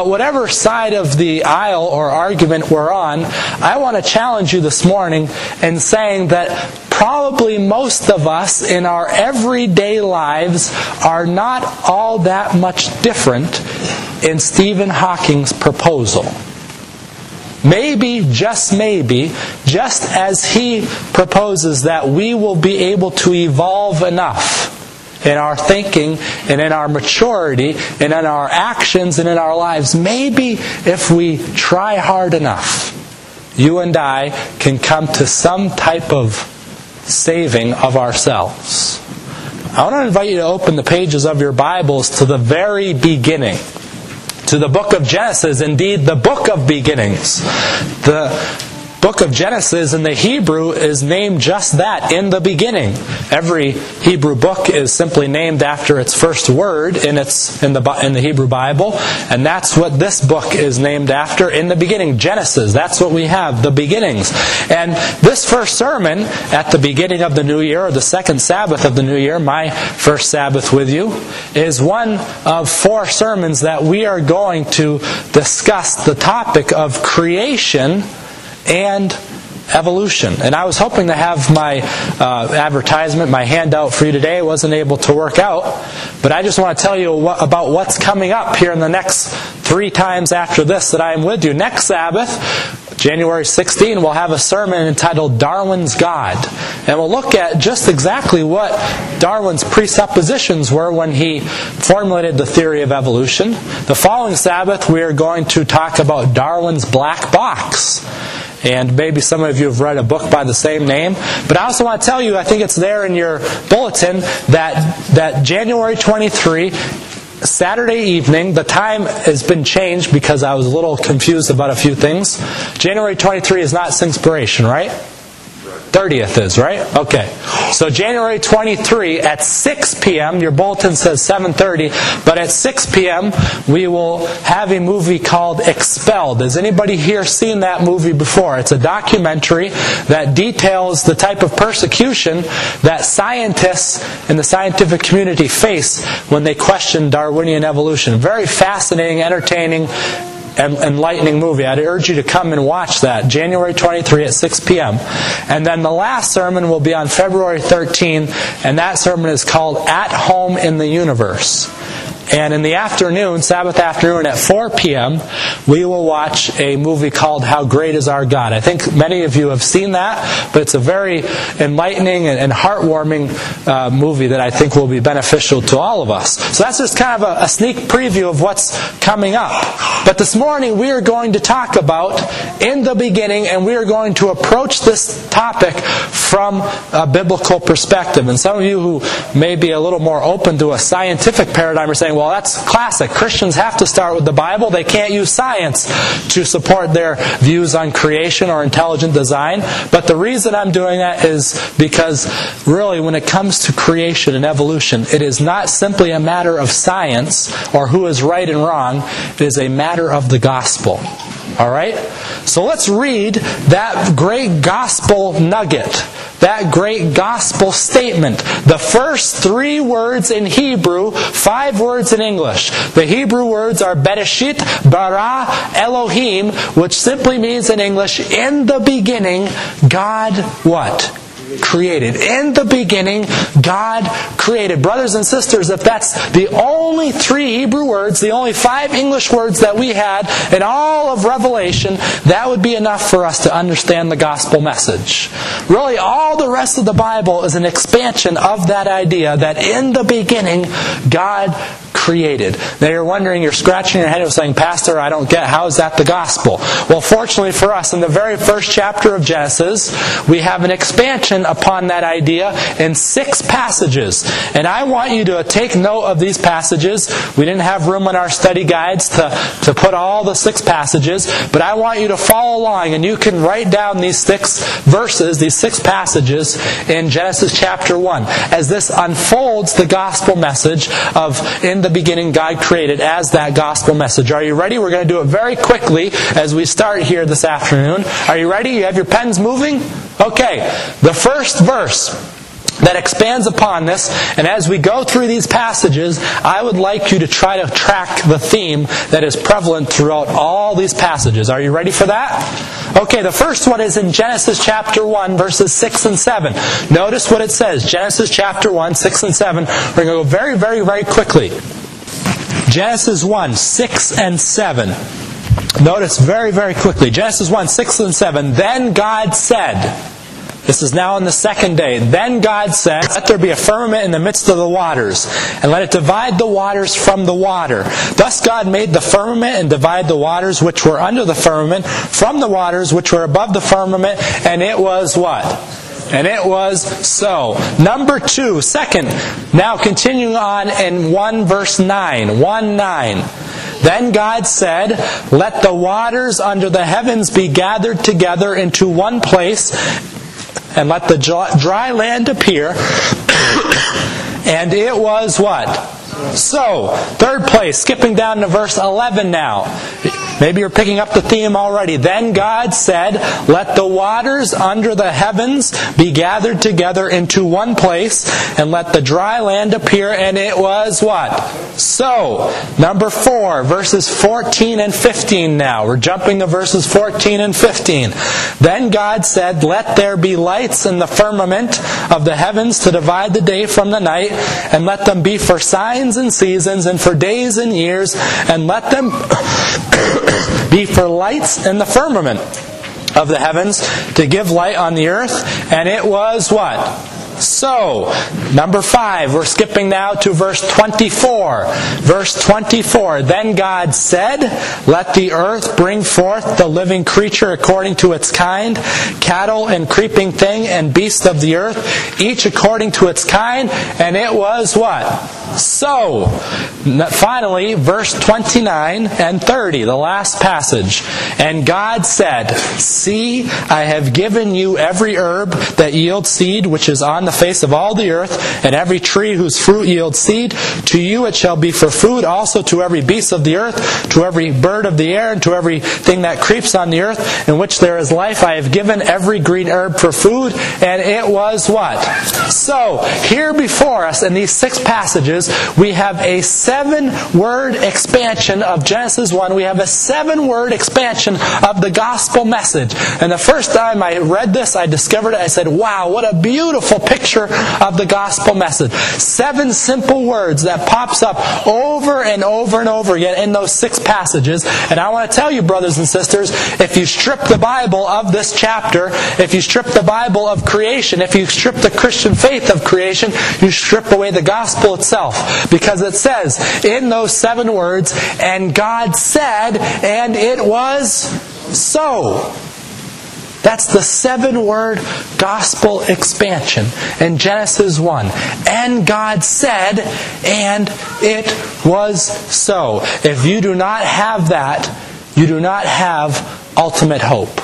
But whatever side of the aisle or argument we're on, I want to challenge you this morning in saying that probably most of us in our everyday lives are not all that much different in Stephen Hawking's proposal. Maybe, just as he proposes that we will be able to evolve enough in our thinking and in our maturity and in our actions and in our lives, maybe if we try hard enough, you and I can come to some type of saving of ourselves. I want to invite you to open the pages of your Bibles to the very beginning, to the book of Genesis, indeed the book of beginnings. The book of Genesis in the Hebrew is named just that, in the beginning. Every Hebrew book is simply named after its first word in the Hebrew Bible, and that's what this book is named after, in the beginning. Genesis, that's what we have, the beginnings. And this first sermon at the beginning of the new year, or the second Sabbath of the new year, my first Sabbath with you, is one of 4 sermons that we are going to discuss the topic of creation and evolution. And I was hoping to have my advertisement, my handout for you today. I wasn't able to work out. But I just want to tell you about what's coming up here in the next 3 times after this that I am with you. Next Sabbath, January 16, we'll have a sermon entitled Darwin's God. And we'll look at just exactly what Darwin's presuppositions were when he formulated the theory of evolution. The following Sabbath, we are going to talk about Darwin's black box. And maybe some of you have read a book by the same name. But I also want to tell you, I think it's there in your bulletin, that January 23, Saturday evening, the time has been changed because I was a little confused about a few things. January 23 is not Singspiration, right? 30th is, right? Okay. So January 23 at 6 p.m., your bulletin says 7:30, but at 6 p.m. we will have a movie called Expelled. Has anybody here seen that movie before? It's a documentary that details the type of persecution that scientists in the scientific community face when they question Darwinian evolution. Very fascinating, entertaining, and enlightening movie. I'd urge you to come and watch that. January 23 at 6 p.m. And then the last sermon will be on February 13, and that sermon is called At Home in the Universe. And in the afternoon, Sabbath afternoon at 4 p.m., we will watch a movie called How Great Is Our God. I think many of you have seen that, but it's a very enlightening and heartwarming movie that I think will be beneficial to all of us. So that's just kind of a sneak preview of what's coming up. But this morning we are going to talk about in the beginning, and we are going to approach this topic from a biblical perspective. And some of you who may be a little more open to a scientific paradigm are saying, well, that's classic. Christians have to start with the Bible. They can't use science to support their views on creation or intelligent design. But the reason I'm doing that is because really when it comes to creation and evolution, it is not simply a matter of science or who is right and wrong. It is a matter of the gospel. Alright? So let's read that great gospel nugget, that great gospel statement. The first 3 words in Hebrew, 5 words in English. The Hebrew words are Bereshit, Bara, Elohim, which simply means in English, in the beginning, God what? Created. In the beginning, God created. Brothers and sisters, if that's the only 3 Hebrew words, the only 5 English words that we had in all of Revelation, that would be enough for us to understand the gospel message. Really, all the rest of the Bible is an expansion of that idea that in the beginning, God created. Now you're wondering, you're scratching your head and saying, Pastor, I don't get, how is that the gospel? Well, fortunately for us, in the very first chapter of Genesis, we have an expansion upon that idea in 6 passages. And I want you to take note of these passages. We didn't have room in our study guides to put all the 6 passages, but I want you to follow along, and you can write down these 6 verses, these 6 passages in Genesis chapter 1, as this unfolds the gospel message of in the beginning God created as that gospel message. Are you ready? We're going to do it very quickly as we start here this afternoon. Are you ready? You have your pens moving? Okay. The first verse that expands upon this. And as we go through these passages, I would like you to try to track the theme that is prevalent throughout all these passages. Are you ready for that? Okay, the first one is in Genesis chapter 1, verses 6 and 7. Notice what it says. Genesis chapter 1, 6 and 7. We're going to go very, very, very quickly. Genesis 1, 6 and 7. Notice very, very quickly. Genesis 1, 6 and 7. Then God said... This is now on the second day. Then God said, let there be a firmament in the midst of the waters, and let it divide the waters from the water. Thus God made the firmament and divided the waters which were under the firmament from the waters which were above the firmament, and it was what? And it was so. Number 2, second. Now continuing on in 1 verse 9. 1:9. Then God said, let the waters under the heavens be gathered together into one place, and let the dry land appear. And it was what? So, third place, skipping down to verse 11 now. Maybe you're picking up the theme already. Then God said, let the waters under the heavens be gathered together into one place, and let the dry land appear, and it was what? So, number 4, verses 14 and 15 now. We're jumping to verses 14 and 15. Then God said, let there be lights in the firmament of the heavens to divide the day from the night, and let them be for signs and seasons, and for days and years, and let them be for lights in the firmament of the heavens to give light on the earth. And it was what? So, number 5, we're skipping now to verse 24. Verse 24, then God said, let the earth bring forth the living creature according to its kind, cattle and creeping thing and beast of the earth, each according to its kind. And it was what? So. Finally, verse 29 and 30, the last passage. And God said, see, I have given you every herb that yields seed, which is on the face of all the earth, and every tree whose fruit yields seed. To you it shall be for food, also to every beast of the earth, to every bird of the air, and to every thing that creeps on the earth, in which there is life. I have given every green herb for food. And it was what? So, here before us in these 6 passages, we have a 7-word expansion of Genesis 1. We have a 7-word expansion of the gospel message. And the first time I read this, I discovered it. I said, wow, what a beautiful picture of the gospel message. 7 simple words that pops up over and over and over again in those 6 passages. And I want to tell you, brothers and sisters, if you strip the Bible of this chapter, if you strip the Bible of creation, if you strip the Christian faith of creation, you strip away the gospel itself. Because it says in those 7 words, and God said, and it was so. That's the 7-word gospel expansion in Genesis 1. And God said, and it was so. If you do not have that, you do not have ultimate hope.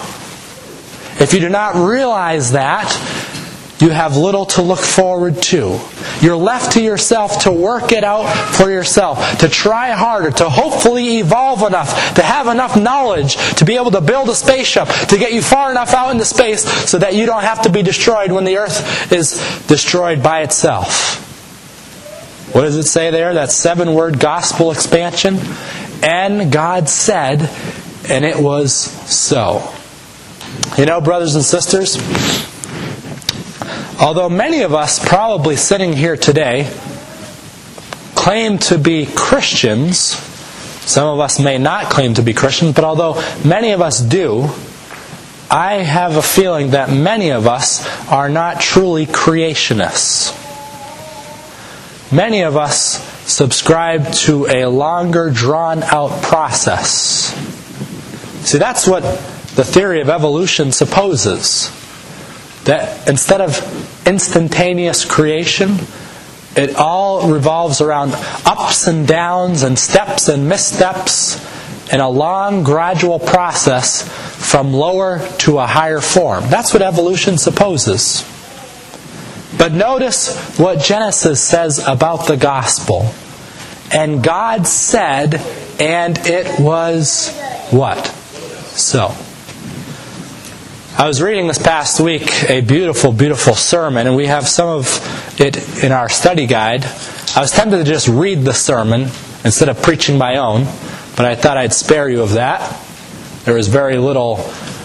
If you do not realize that, you have little to look forward to. You're left to yourself to work it out for yourself, to try harder, to hopefully evolve enough, to have enough knowledge to be able to build a spaceship, to get you far enough out into space so that you don't have to be destroyed when the earth is destroyed by itself. What does it say there? That 7-word gospel expansion. And God said, and it was so. You know, brothers and sisters, although many of us probably sitting here today claim to be Christians, some of us may not claim to be Christians, but although many of us do, I have a feeling that many of us are not truly creationists. Many of us subscribe to a longer, drawn-out process. See, that's what the theory of evolution supposes. That instead of instantaneous creation, it all revolves around ups and downs and steps and missteps in a long, gradual process from lower to a higher form. That's what evolution supposes. But notice what Genesis says about the gospel. And God said, and it was what? So. I was reading this past week a beautiful, beautiful sermon, and we have some of it in our study guide. I was tempted to just read the sermon instead of preaching my own, but I thought I'd spare you of that. There was very little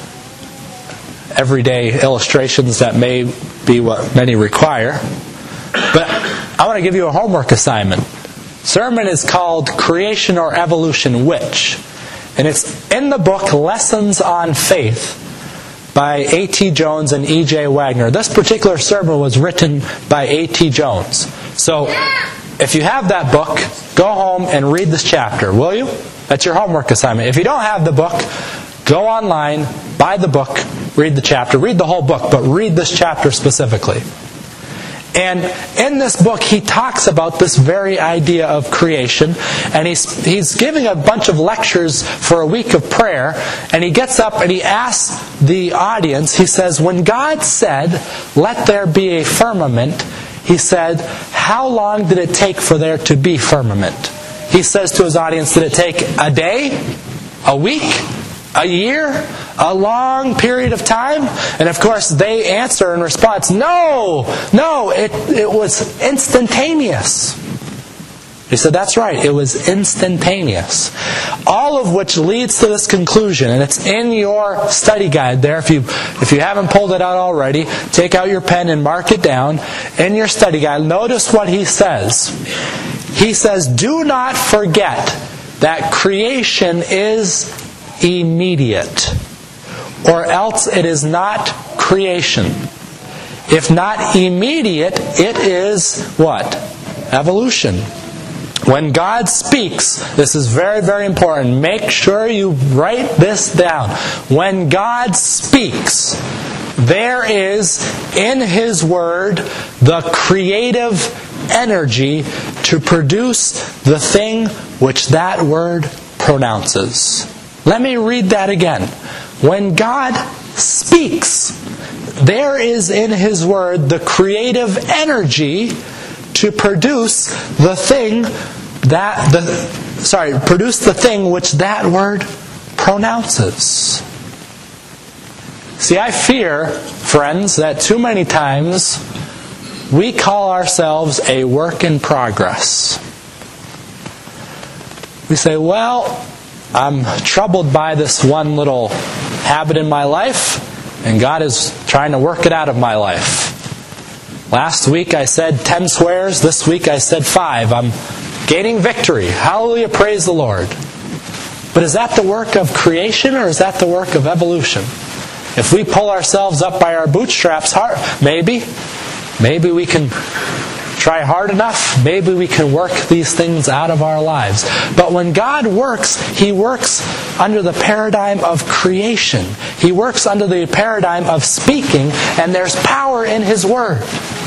everyday illustrations that may be what many require. But I want to give you a homework assignment. Sermon is called Creation or Evolution, Which? And it's in the book Lessons on Faith by A.T. Jones and E.J. Wagner. This particular sermon was written by A.T. Jones. So, if you have that book, go home and read this chapter, will you? That's your homework assignment. If you don't have the book, go online, buy the book, read the chapter. Read the whole book, but read this chapter specifically. And in this book, he talks about this very idea of creation. And he's giving a bunch of lectures for a week of prayer. And he gets up and he asks the audience, he says, when God said, let there be a firmament, he said, how long did it take for there to be firmament? He says to his audience, did it take a day? A week? A year? A long period of time? And of course they answer in response, no, it was instantaneous. He said, that's right, it was instantaneous. All of which leads to this conclusion, and it's in your study guide there. If you haven't pulled it out already, take out your pen and mark it down. In your study guide, notice what he says. He says, do not forget that creation is immediate, or else it is not creation. If not immediate, it is what? Evolution. When God speaks, this is very, very important. Make sure you write this down. When God speaks, there is in His Word the creative energy to produce the thing which that Word pronounces. Let me read that again. When God speaks, there is in His Word the creative energy to produce the thing produce the thing which that Word pronounces. See, I fear, friends, that too many times we call ourselves a work in progress. We say, well, I'm troubled by this one little habit in my life, and God is trying to work it out of my life. Last week I said 10 swears, this week I said 5. I'm gaining victory. Hallelujah, praise the Lord. But is that the work of creation, or is that the work of evolution? If we pull ourselves up by our bootstraps, maybe we can try hard enough, maybe we can work these things out of our lives. But when God works, He works under the paradigm of creation. He works under the paradigm of speaking, and there's power in His Word.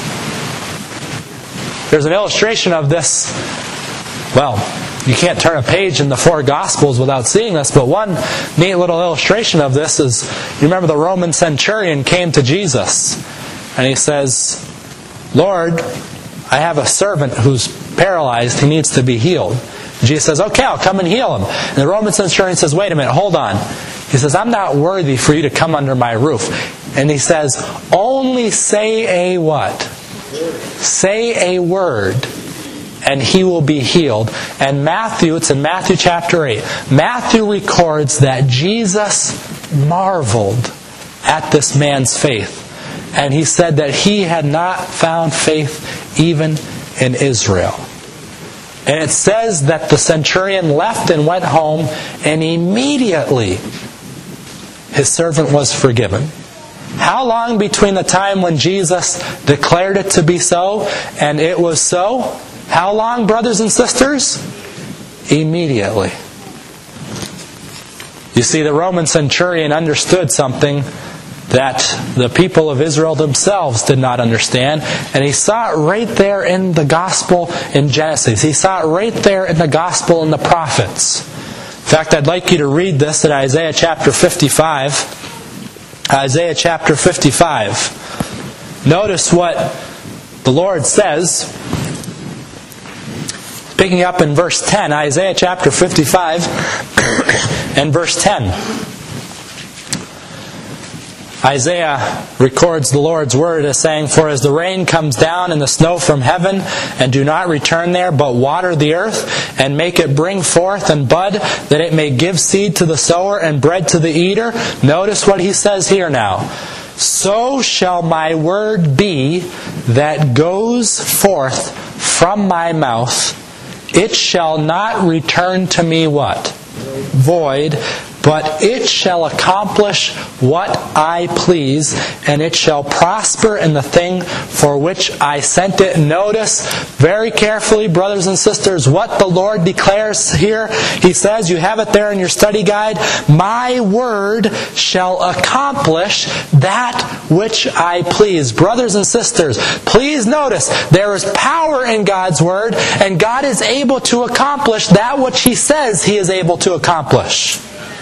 There's an illustration of this. Well, you can't turn a page in the 4 Gospels without seeing this, but one neat little illustration of this is, you remember the Roman centurion came to Jesus, and he says, Lord, I have a servant who's paralyzed. He needs to be healed. And Jesus says, okay, I'll come and heal him. And the Roman centurion says, wait a minute, hold on. He says, I'm not worthy for you to come under my roof. And he says, only say a what? Say a word, and he will be healed. And it's in Matthew chapter 8. Matthew records that Jesus marveled at this man's faith. And he said that he had not found faith even in Israel. And it says that the centurion left and went home, and immediately his servant was forgiven. How long between the time when Jesus declared it to be so and it was so? How long, brothers and sisters? Immediately. You see, the Roman centurion understood something that the people of Israel themselves did not understand. And he saw it right there in the gospel in Genesis. He saw it right there in the gospel in the prophets. In fact, I'd like you to read this in Isaiah chapter 55. Isaiah chapter 55. Notice what the Lord says. Picking up in verse 10. Isaiah chapter 55 and verse 10. Isaiah records the Lord's word as saying, "For as the rain comes down and the snow from heaven, and do not return there, but water the earth, and make it bring forth and bud, that it may give seed to the sower and bread to the eater." Notice what he says here now. "So shall my word be that goes forth from my mouth. It shall not return to me" what? Void. "But it shall accomplish what I please, and it shall prosper in the thing for which I sent it." Notice very carefully, brothers and sisters, what the Lord declares here. He says, you have it there in your study guide, "My word shall accomplish that which I please." Brothers and sisters, please notice, there is power in God's word, and God is able to accomplish that which He says He is able to accomplish.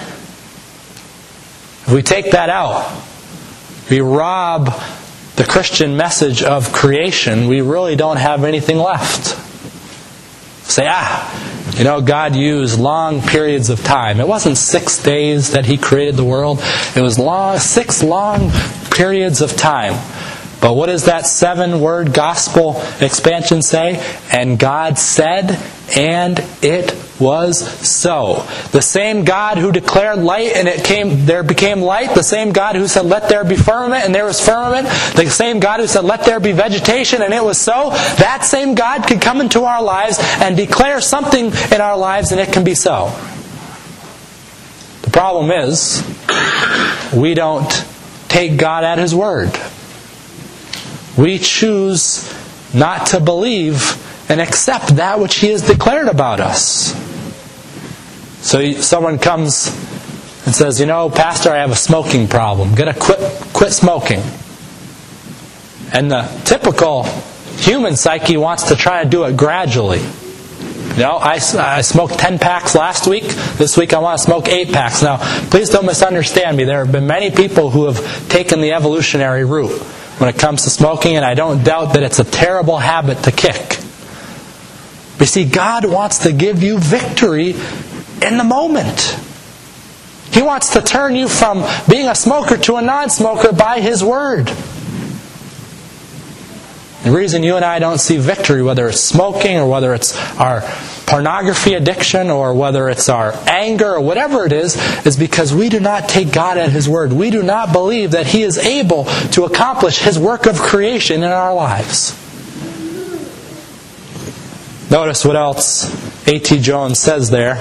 If we take that out, we rob the Christian message of creation, we really don't have anything left. Say, God used long periods of time. It wasn't 6 days that He created the world. It was 6 long periods of time. But what does that 7-word gospel expansion say? "And God said, and it was so." The same God who declared light and there became light, the same God who said, "Let there be firmament," and there was firmament, the same God who said, "Let there be vegetation," and it was so, that same God could come into our lives and declare something in our lives, and it can be so. The problem is, we don't take God at His word. We choose not to believe and accept that which He has declared about us. So someone comes and says, "Pastor, I have a smoking problem. I'm going to quit smoking." And the typical human psyche wants to try to do it gradually. I smoked 10 packs last week. This week I want to smoke 8 packs. Now, please don't misunderstand me. There have been many people who have taken the evolutionary route when it comes to smoking, and I don't doubt that it's a terrible habit to kick. But you see, God wants to give you victory in the moment. He wants to turn you from being a smoker to a non-smoker by His word. The reason you and I don't see victory, whether it's smoking or whether it's our pornography addiction or whether it's our anger or whatever it is because we do not take God at His word. We do not believe that He is able to accomplish His work of creation in our lives. Notice what else A.T. Jones says there.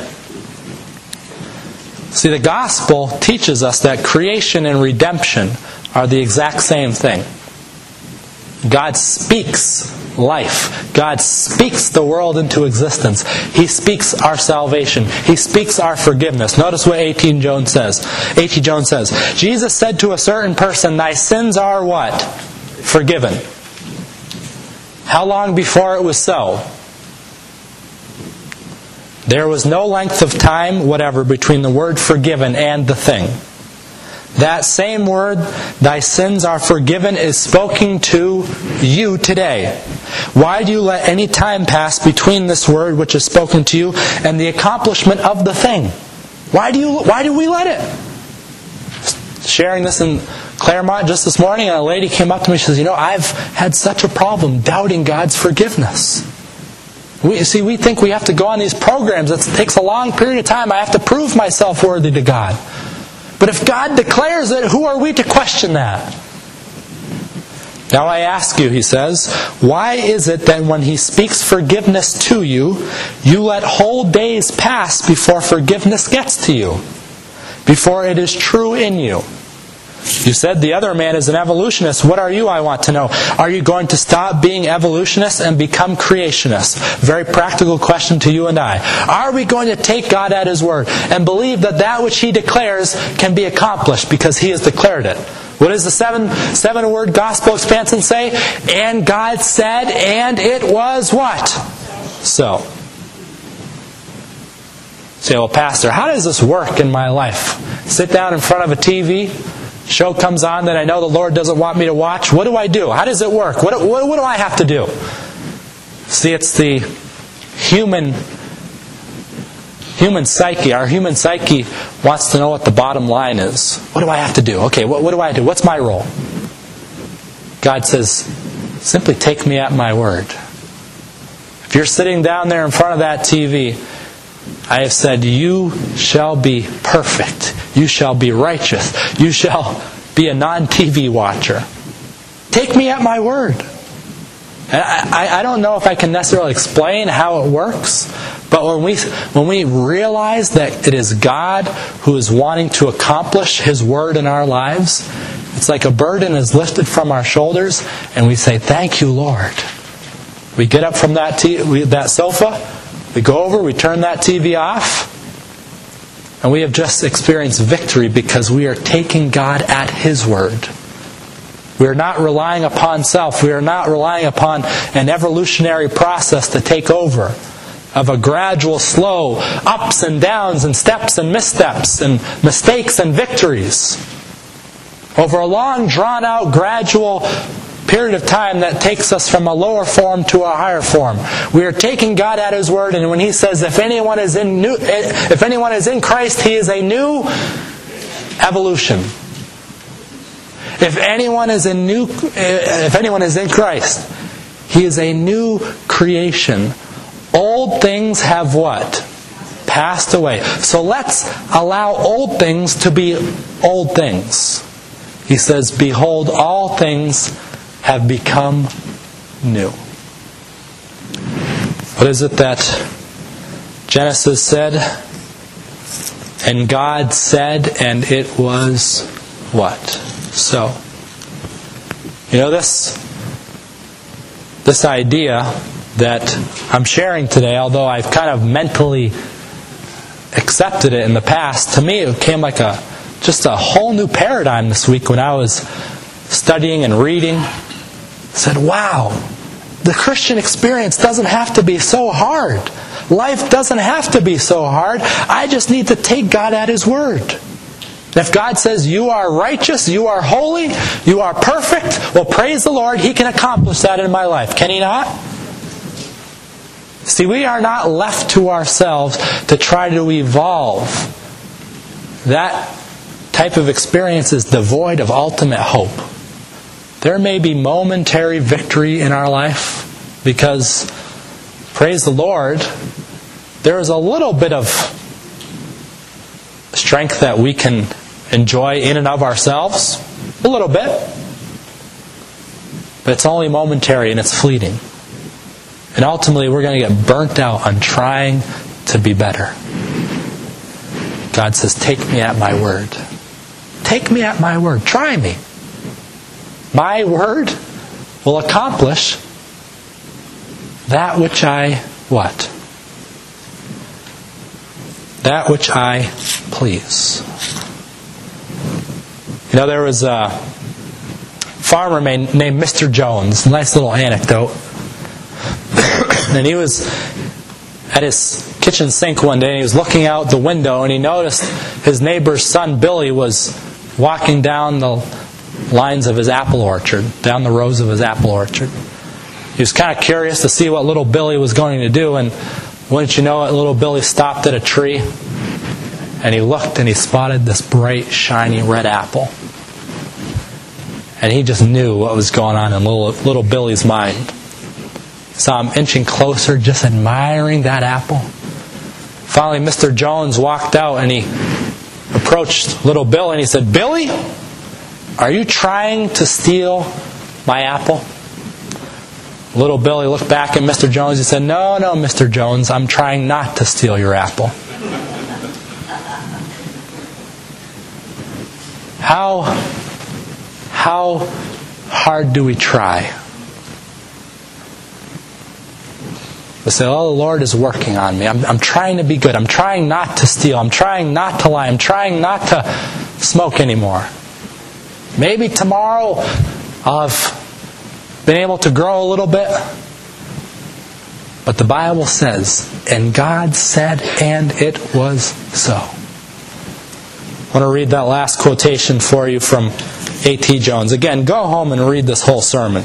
See, the gospel teaches us that creation and redemption are the exact same thing. God speaks life. God speaks the world into existence. He speaks our salvation. He speaks our forgiveness. Notice what A.T. Jones says. A.T. Jones says, "Jesus said to a certain person, 'Thy sins are' what? Forgiven." How long before it was so? There was no length of time whatever between the word forgiven and the thing. That same word, "thy sins are forgiven," is spoken to you today. Why do you let any time pass between this word which is spoken to you and the accomplishment of the thing? Why do we let it? Sharing this in Claremont just this morning, and a lady came up to me and she says, "I've had such a problem doubting God's forgiveness. We think we have to go on these programs. It takes a long period of time. I have to prove myself worthy to God. But if God declares it, who are we to question that?" "Now I ask you," he says, "why is it that when He speaks forgiveness to you, you let whole days pass before forgiveness gets to you, before it is true in you? You said the other man is an evolutionist. What are you, I want to know? Are you going to stop being evolutionists and become creationists?" Very practical question to you and I. Are we going to take God at His word and believe that which He declares can be accomplished because He has declared it? What does the 7-word gospel expansion say? "And God said, and it was" what? So. Say, "Well, Pastor, how does this work in my life? Sit down in front of a TV, show comes on that I know the Lord doesn't want me to watch. What do I do? How does it work? What do I have to do?" See, it's the human human psyche, our human psyche wants to know what the bottom line is. What do I have to do? Okay, what do I do? What's my role? God says, simply take me at my word. If you're sitting down there in front of that TV, I have said, you shall be perfect. You shall be righteous. You shall be a non-TV watcher. Take me at my word. And I don't know if I can necessarily explain how it works, but when we realize that it is God who is wanting to accomplish His word in our lives, it's like a burden is lifted from our shoulders, and we say, thank you, Lord. We get up from that sofa, we go over, we turn that TV off, and we have just experienced victory because we are taking God at His word. We are not relying upon self. We are not relying upon an evolutionary process to take over, of a gradual, slow ups and downs and steps and missteps and mistakes and victories. Over a long, drawn-out, gradual period of time that takes us from a lower form to a higher form. We are taking God at His word, and when He says, if anyone is in Christ, he is a new evolution. If anyone is in Christ, he is a new creation. Old things have what? Passed away. So let's allow old things to be old things. He says, behold, all things have become new. What is it that Genesis said? And God said, and it was what? So, this idea that I'm sharing today, although I've kind of mentally accepted it in the past, to me it came like just a whole new paradigm this week when I was studying and reading. I said, wow, the Christian experience doesn't have to be so hard. Life doesn't have to be so hard. I just need to take God at His word. If God says, you are righteous, you are holy, you are perfect, well, praise the Lord, He can accomplish that in my life. Can He not? See, we are not left to ourselves to try to evolve. That type of experience is devoid of ultimate hope. There may be momentary victory in our life because, praise the Lord, there is a little bit of strength that we can enjoy in and of ourselves. A little bit. But it's only momentary and it's fleeting. And ultimately we're going to get burnt out on trying to be better. God says, take me at my word. Take me at my word. Try me. My word will accomplish that which I what? That which I please. There was a farmer named Mr. Jones. Nice little anecdote. And he was at his kitchen sink one day and he was looking out the window and he noticed his neighbor's son Billy was walking down the lines of his apple orchard, down the rows of his apple orchard. He was kind of curious to see what little Billy was going to do, and wouldn't you know it, little Billy stopped at a tree and he looked and he spotted this bright, shiny red apple. And he just knew what was going on in little Billy's mind. Saw him inching closer, just admiring that apple. Finally, Mr. Jones walked out and he approached little Bill and he said, Billy, are you trying to steal my apple? Little Billy looked back at Mr. Jones and said, No, Mr. Jones, I'm trying not to steal your apple. How hard do we try? We say, oh, the Lord is working on me. I'm trying to be good. I'm trying not to steal. I'm trying not to lie. I'm trying not to smoke anymore. Maybe tomorrow I'll have been able to grow a little bit. But the Bible says, and God said, and it was so. I want to read that last quotation for you from A.T. Jones. Again, go home and read this whole sermon.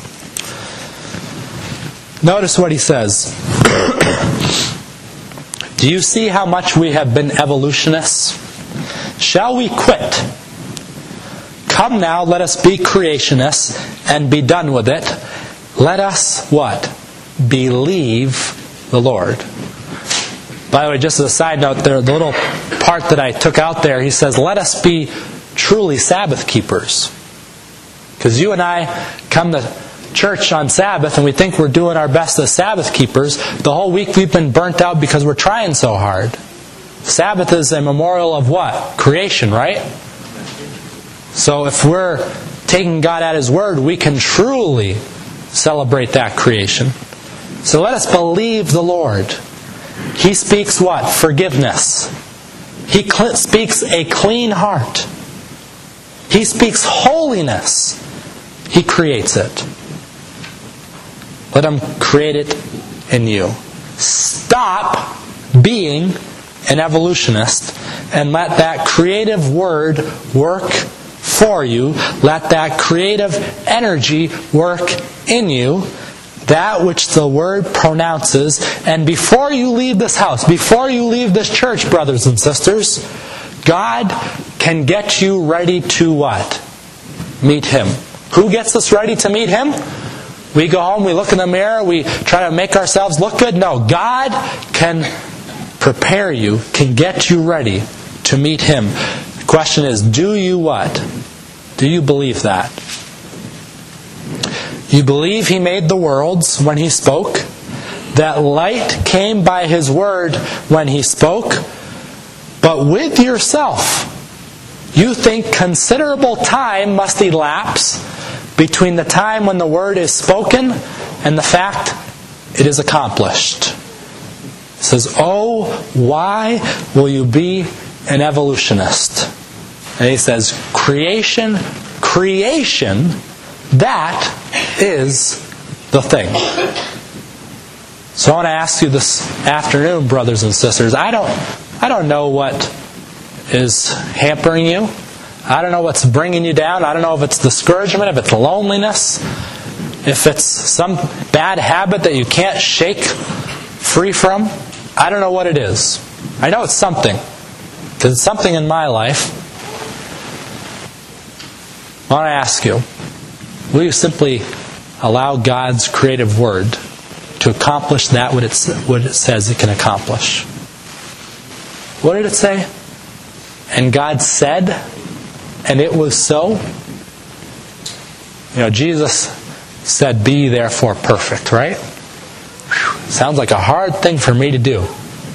Notice what he says. Do you see how much we have been evolutionists? Shall we quit? Come now, let us be creationists and be done with it. Let us, what? Believe the Lord. By the way, just as a side note, there, the little part that I took out there, he says, let us be truly Sabbath keepers. Because you and I come to church on Sabbath and we think we're doing our best as Sabbath keepers. The whole week we've been burnt out because we're trying so hard. Sabbath is a memorial of what? Creation, right? So if we're taking God at His word, we can truly celebrate that creation. So let us believe the Lord. He speaks what? Forgiveness. He speaks a clean heart. He speaks holiness. He creates it. Let Him create it in you. Stop being an evolutionist and let that creative word work for you. Let that creative energy work in you. That which the Word pronounces. And before you leave this house, before you leave this church, brothers and sisters, God can get you ready to what? Meet Him. Who gets us ready to meet Him? We go home, we look in the mirror, we try to make ourselves look good. No, God can prepare you, can get you ready to meet Him. The question is, do you what? Do you believe that? You believe He made the worlds when He spoke? That light came by His word when He spoke? But with yourself, you think considerable time must elapse between the time when the word is spoken and the fact it is accomplished. It says, oh, why will you be an evolutionist? And he says, creation, that is the thing. So I want to ask you this afternoon, brothers and sisters, I don't know what is hampering you. I don't know what's bringing you down. I don't know if it's discouragement, if it's loneliness, if it's some bad habit that you can't shake free from. I don't know what it is. I know it's something, because it's something in my life. I want to ask you, will you simply allow God's creative word to accomplish that what it says it can accomplish? What did it say? And God said, and it was so. You know, Jesus said, be therefore perfect, right? Whew, sounds like a hard thing for me to do.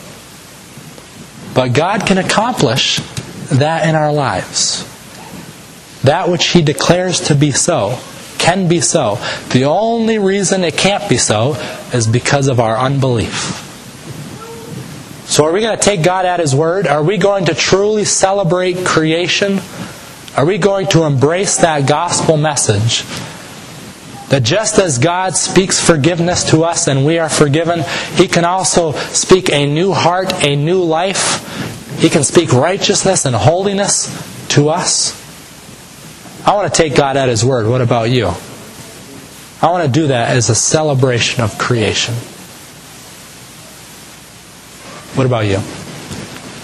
But God can accomplish that in our lives. That which He declares to be so can be so. The only reason it can't be so is because of our unbelief. So are we going to take God at His word? Are we going to truly celebrate creation? Are we going to embrace that gospel message? That just as God speaks forgiveness to us and we are forgiven, He can also speak a new heart, a new life. He can speak righteousness and holiness to us. I want to take God at His word. What about you? I want to do that as a celebration of creation. What about you?